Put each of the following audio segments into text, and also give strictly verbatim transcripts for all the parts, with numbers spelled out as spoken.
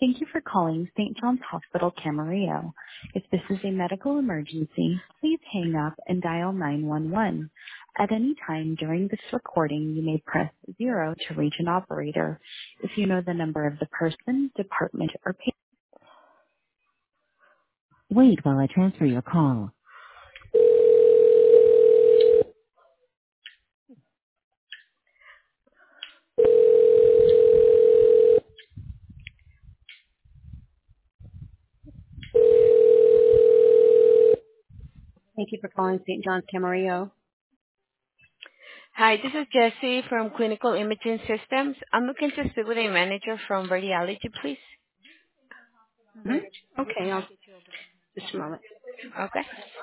Thank you for calling Saint John's Hospital Camarillo. If this is a medical emergency, please hang up and dial nine one one. At any time during this recording, you may press zero to reach an operator. If you know the number of the person, department, or patient. Wait while I transfer your call. Thank you for calling Saint John's Camarillo. Hi, this is Jessie from Clinical Imaging Systems. I'm looking to speak with a manager from radiology, please. Mhm. Okay, I'll just a moment. Okay.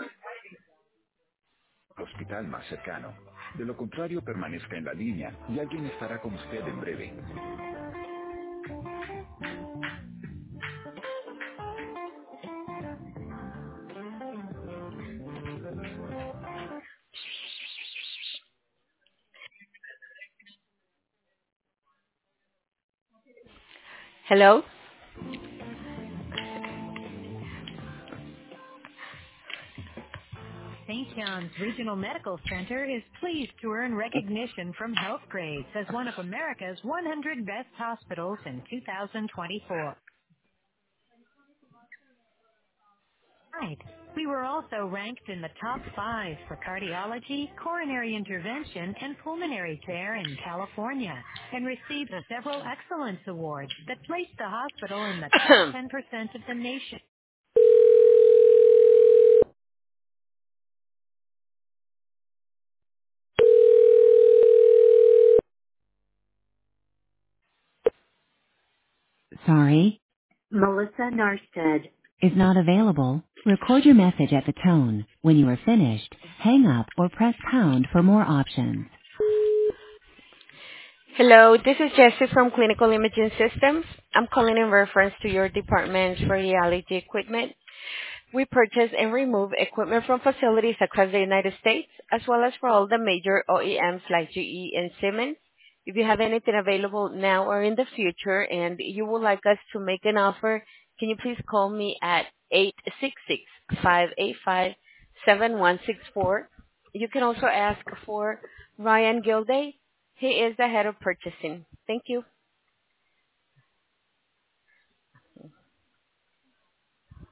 Hospital más cercano. De lo contrario, permanezca en la línea y alguien estará con usted en breve. Hello? Saint John's Regional Medical Center is pleased to earn recognition from Healthgrades as one of America's one hundred best hospitals in two thousand twenty-four. Right. We were also ranked in the top five for cardiology, coronary intervention, and pulmonary care in California, and received several excellence awards that placed the hospital in the top ten percent of the nation. Sorry, Melissa Narstead. is not available. Record your message at the tone. When you are finished, hang up or press pound for more options. Hello, this is Jessie from Clinical Imaging Systems. I'm calling in reference to your department's radiology equipment. We purchase and remove equipment from facilities across the United States, as well as for all the major O E Ms like G E and Siemens. If you have anything available now or in the future and you would like us to make an offer, can you please call me at eight six six, five eight five, seven one six four. You can also ask for Ryan Gilday. He is the head of purchasing. Thank you.